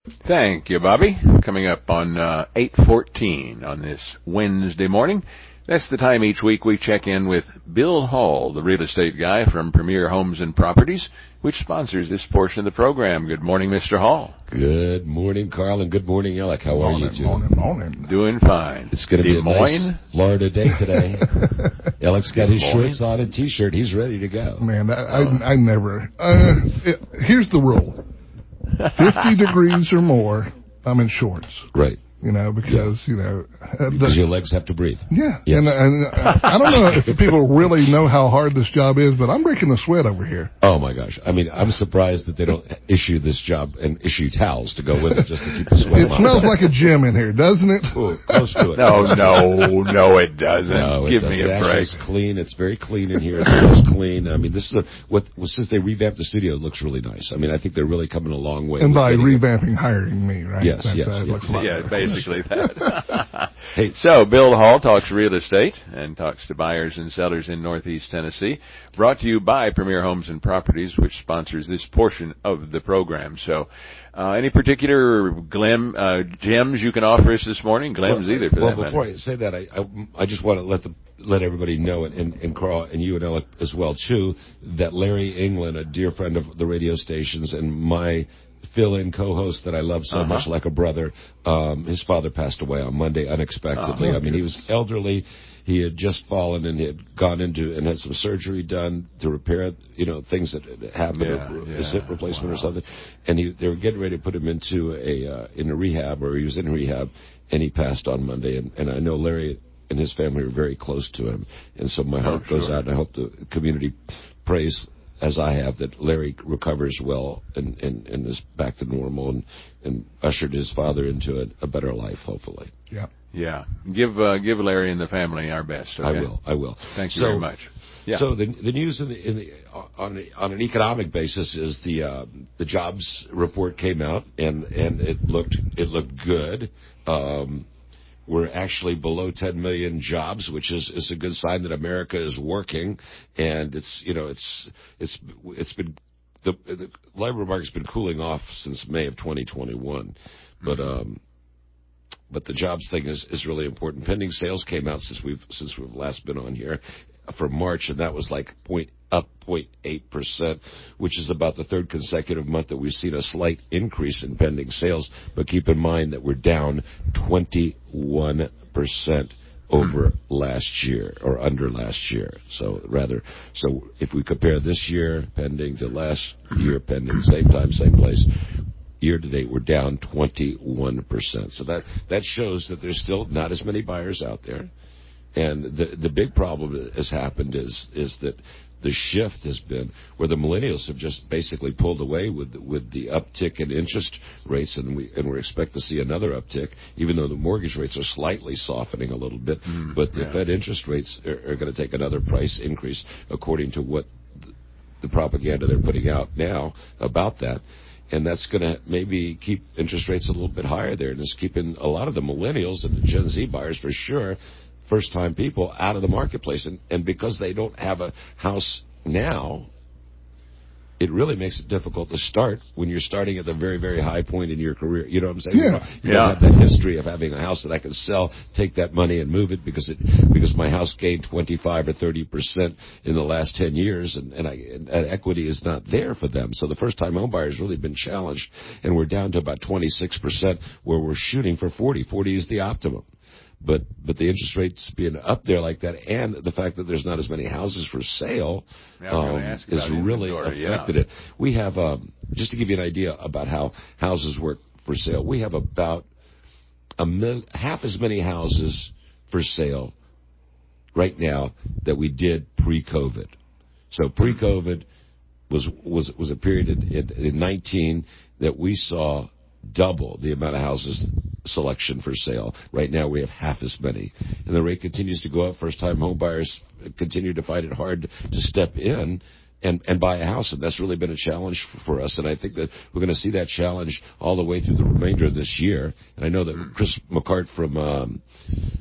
Thank you, Bobby. Coming up on 8:14 on this Wednesday morning. That's the time each week we check in with Bill Hall, the real estate guy from Premier Homes and Properties, which sponsors this portion of the program. Good morning, Mr. Hall. Good morning, Carl, and good morning, Alec. How are you two? Morning. Doing fine. It's going to be a nice Florida day today. Alec's got his shorts on and T-shirt. He's ready to go. Man, I never. Here's the rule. 50 degrees or more, I'm in shorts. Right. Because, because your legs have to breathe. Yeah. Yes. And I don't know if people really know how hard this job is, but I'm breaking a sweat over here. Oh, my gosh. I mean, I'm surprised that they don't issue this job and issue towels to go with it just to keep the sweat It smells like a gym in here, doesn't it? Ooh, close to it. No, it doesn't. No, Give doesn't. me a break. It's clean. It's very clean in here. It smells clean. I mean, this is since they revamped the studio, it looks really nice. I mean, I think they're really coming a long way. And by revamping, hiring me, right? Yes, yes. Looks a lot better. Basically that. Hey, so Bill Hall talks real estate and talks to buyers and sellers in Northeast Tennessee. Brought to you by Premier Homes and Properties, which sponsors this portion of the program. So, any particular gems you can offer us this morning? Glems either, for that matter. Before I say that, I just want to let everybody know, and Carl and you and Ella as well too, that Larry England, a dear friend of the radio stations and my fill-in co-host that I love so much, like a brother. His father passed away on Monday unexpectedly. I mean, he was elderly. He had just fallen and he had gone into and had some surgery done to repair, things that happened, a hip replacement or something. And they were getting ready to put him into in a rehab, or he was in rehab, and he passed on Monday. And I know Larry and his family are very close to him, and so my heart goes out, and I hope the community prays, as I have, that Larry recovers well and is back to normal and ushered his father into a better life, hopefully. Yeah. Yeah. Give Larry and the family our best. Okay? I will. Thank you very much. Yeah. So the news on an economic basis is the jobs report came out and it looked good. We're actually below 10 million jobs, which is a good sign that America is working. And it's been the labor market's been cooling off since May of 2021, but the jobs thing is really important. Pending sales came out since we've last been on here for March, and that was up 0.8%, which is about the third consecutive month that we've seen a slight increase in pending sales. But keep in mind that we're down 21% over last year, or under last year. So if we compare this year pending to last year pending, same time, same place, year to date, we're down 21%. So that shows that there's still not as many buyers out there. And the big problem that has happened is that the shift has been where the millennials have just basically pulled away with the uptick in interest rates, and we expect to see another uptick, even though the mortgage rates are slightly softening a little bit. But the Fed interest rates are going to take another price increase, according to what the propaganda they're putting out now about that. And that's going to maybe keep interest rates a little bit higher there, and it's keeping a lot of the millennials and the Gen Z buyers, for sure, first-time people, out of the marketplace. And because they don't have a house now, it really makes it difficult to start when you're starting at the very, very high point in your career. You know what I'm saying? Yeah. You don't have that history of having a house that I can sell, take that money and move it because my house gained 25 or 30% in the last 10 years, and equity is not there for them. So the first-time home buyer has really been challenged, and we're down to about 26%, where we're shooting for 40. 40 is the optimum. But the interest rates being up there like that, and the fact that there's not as many houses for sale, has really affected it. We have, just to give you an idea about how houses work for sale, we have about half as many houses for sale right now that we did pre-COVID. So pre-COVID was a period in 19 that we saw double the amount of houses selection for sale. Right now we have half as many, and the rate continues to go up. First-time home buyers continue to find it hard to step in and buy a house, and that's really been a challenge for us. And I think that we're going to see that challenge all the way through the remainder of this year. And I know that Chris McCart from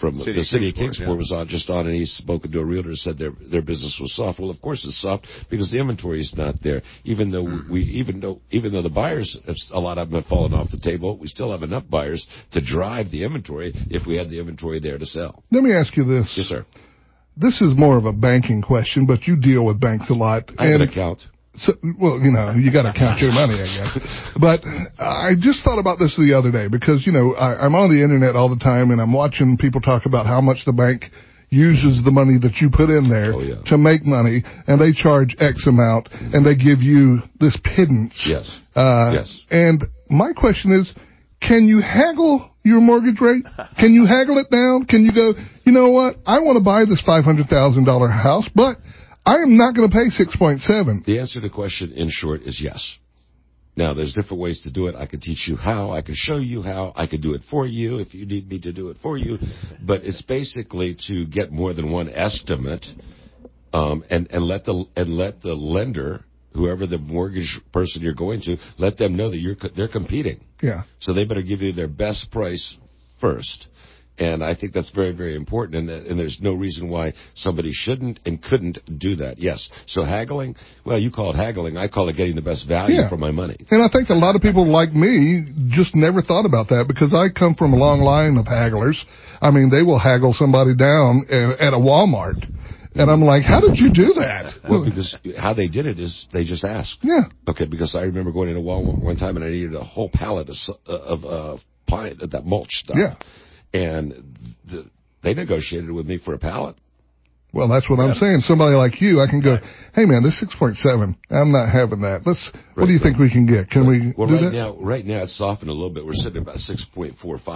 from the city of Kingsport was on, and he's spoken to a realtor, said their business was soft. Well, of course it's soft because the inventory is not there. Even though the buyers, a lot of them have fallen off the table, we still have enough buyers to drive the inventory if we had the inventory there to sell. Let me ask you this. Yes, sir. This is more of a banking question, but you deal with banks a lot. I have an account. So, well, you got to count your money, I guess. But I just thought about this the other day because, I'm on the internet all the time and I'm watching people talk about how much the bank uses the money that you put in there to make money, and they charge X amount, and they give you this pittance. Yes. Yes. And my question is, can you haggle your mortgage rate? Can you haggle it down? Can you go, you know what? I want to buy this $500,000 house, but I am not going to pay 6.7. The answer to the question, in short, is yes. Now, there's different ways to do it. I can teach you how. I can show you how. I can do it for you if you need me to do it for you. But it's basically to get more than one estimate, and let the lender, whoever the mortgage person you're going to, let them know that they're competing. Yeah. So they better give you their best price first. And I think that's very, very important, and there's no reason why somebody shouldn't and couldn't do that. Yes. So haggling, well, you call it haggling. I call it getting the best value for my money. And I think a lot of people like me just never thought about that because I come from a long line of hagglers. I mean, they will haggle somebody down at a Walmart. And I'm like, how did you do that? Well, because how they did it is they just asked. Yeah. Okay, because I remember going into Walmart one time and I needed a whole pallet of pine, that mulch stuff. Yeah. And they negotiated with me for a pallet. Well, that's what I'm saying. Somebody like you, I can go, hey, man, this 6.7, I'm not having that. What do you think we can get? Can we do that? Right now, it's softened a little bit. We're sitting at about 6.45,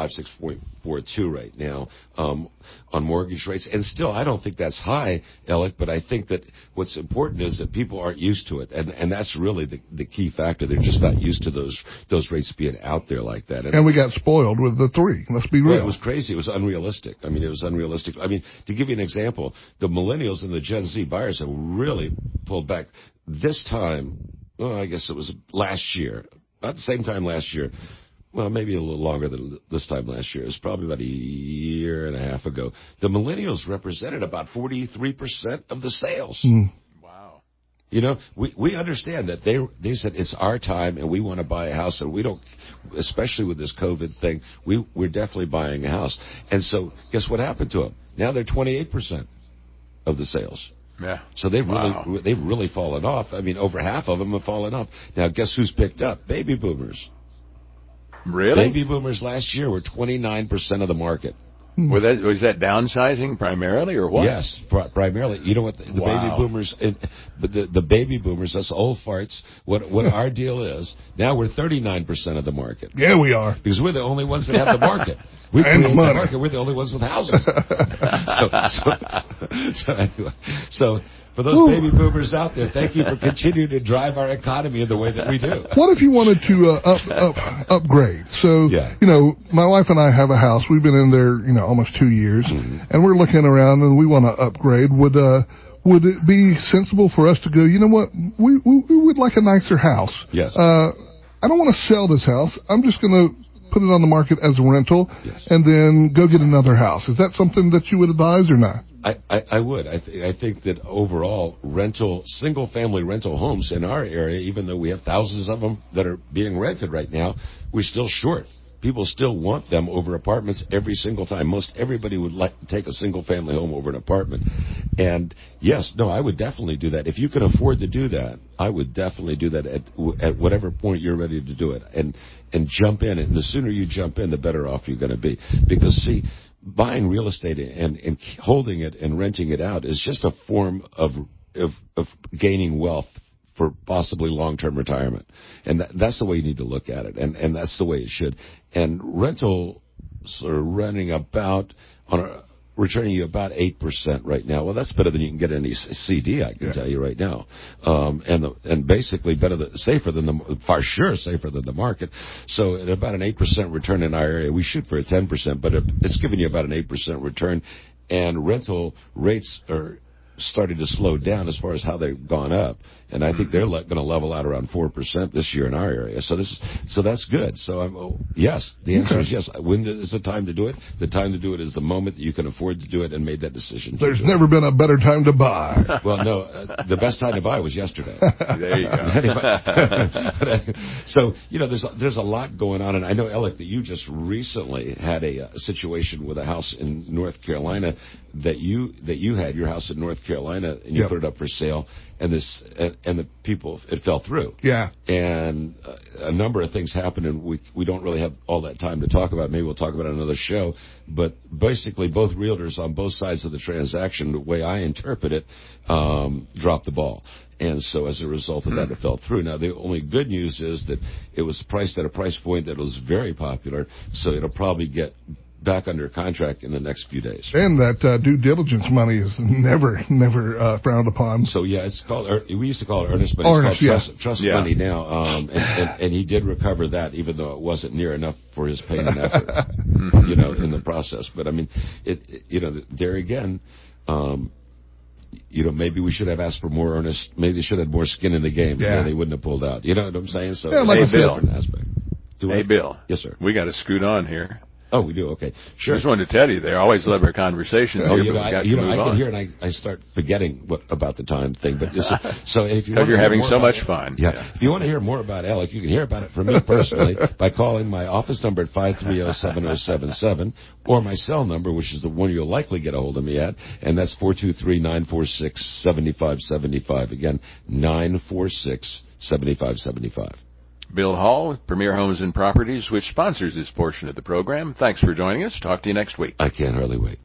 6.42 right now on mortgage rates. And still, I don't think that's high, Alec, but I think that what's important is that people aren't used to it. And that's really the key factor. They're just not used to those rates being out there like that. And we got spoiled with the 3. Let's be real. Well, it was crazy. It was unrealistic. I mean, it was unrealistic. I mean, to give you an example, the millennials and the Gen Z buyers have really pulled back. This time, well, I guess it was last year, about the same time last year. Well, maybe a little longer than this time last year. It was probably about a year and a half ago. The millennials represented about 43% of the sales. Mm. Wow. We understand that they said it's our time and we want to buy a house, and we don't, especially with this COVID thing, we're definitely buying a house. And so guess what happened to them? Now they're 28% of the sales. Yeah. So they've really fallen off. I mean, over half of them have fallen off. Now, guess who's picked up? Baby boomers. Really? Baby boomers last year were 29% of the market. Was that downsizing primarily, or what? Yes, primarily. You know what? The baby boomers, the baby boomers, us old farts. What our deal is now? We're 39% of the market. Yeah, we are, because we're the only ones that have the market. We create the market. We're the only ones with houses. So for those baby boomers out there, thank you for continuing to drive our economy in the way that we do. What if you wanted to upgrade? So, my wife and I have a house. We've been in there, almost 2 years, and we're looking around and we want to upgrade. Would it be sensible for us to go, you know what, we would like a nicer house? Yes. I don't want to sell this house. I'm just going to put it on the market as a rental and then go get another house. Is that something that you would advise or not? I would. I think that overall single-family rental homes in our area, even though we have thousands of them that are being rented right now, we're still short. People still want them over apartments every single time. Most everybody would like to take a single-family home over an apartment. And I would definitely do that. If you can afford to do that, I would definitely do that at whatever point you're ready to do it. And jump in. And the sooner you jump in, the better off you're going to be. Because, see, buying real estate and holding it and renting it out is just a form of gaining wealth for possibly long-term retirement. And that's the way you need to look at it. And that's the way it should. And rentals are returning you about 8% right now. Well, that's better than you can get any CD, I can tell you right now. And basically safer than the market. So at about an 8% return in our area, we shoot for a 10%, but it's giving you about an 8% return. And rental rates are starting to slow down as far as how they've gone up, and I think they're going to level out around 4% this year in our area. So that's good. So yes, the answer is yes. When is the time to do it? The time to do it is the moment that you can afford to do it and made that decision. There's never been a better time to buy. Well, no, the best time to buy was yesterday. There you go. So there's a lot going on, and I know, Alec, that you just recently had a situation with a house in North Carolina that you had your house in North Carolina, and you put it up for sale, and the people, it fell through. Yeah. And a number of things happened, and we don't really have all that time to talk about. Maybe we'll talk about it on another show. But basically, both realtors on both sides of the transaction, the way I interpret it, dropped the ball. And so as a result of that, it fell through. Now, the only good news is that it was priced at a price point that was very popular, so it'll probably get back under contract in the next few days. And that due diligence money is never frowned upon. So yeah, it's called. We used to call it earnest, but it's called trust money now. And he did recover that, even though it wasn't near enough for his pain and effort, in the process. But I mean, there again. Maybe we should have asked for more earnest. Maybe they should have more skin in the game. Yeah, they wouldn't have pulled out. You know what I'm saying? So like Bill. Aspect. Hey, Bill. Yes, sir. We got to scoot on here. Oh, we do? Okay. Sure. I just wanted to tell you, they always love our conversations here, I can hear and I start forgetting about the time thing. But so if you're having so much fun. Yeah. If you want to hear more about Alec, you can hear about it from me personally by calling my office number at 530-7077 or my cell number, which is the one you'll likely get a hold of me at, and that's 423-946-7575. Again, 946-7575. Bill Hall, Premier Homes and Properties, which sponsors this portion of the program. Thanks for joining us. Talk to you next week. I can't hardly wait.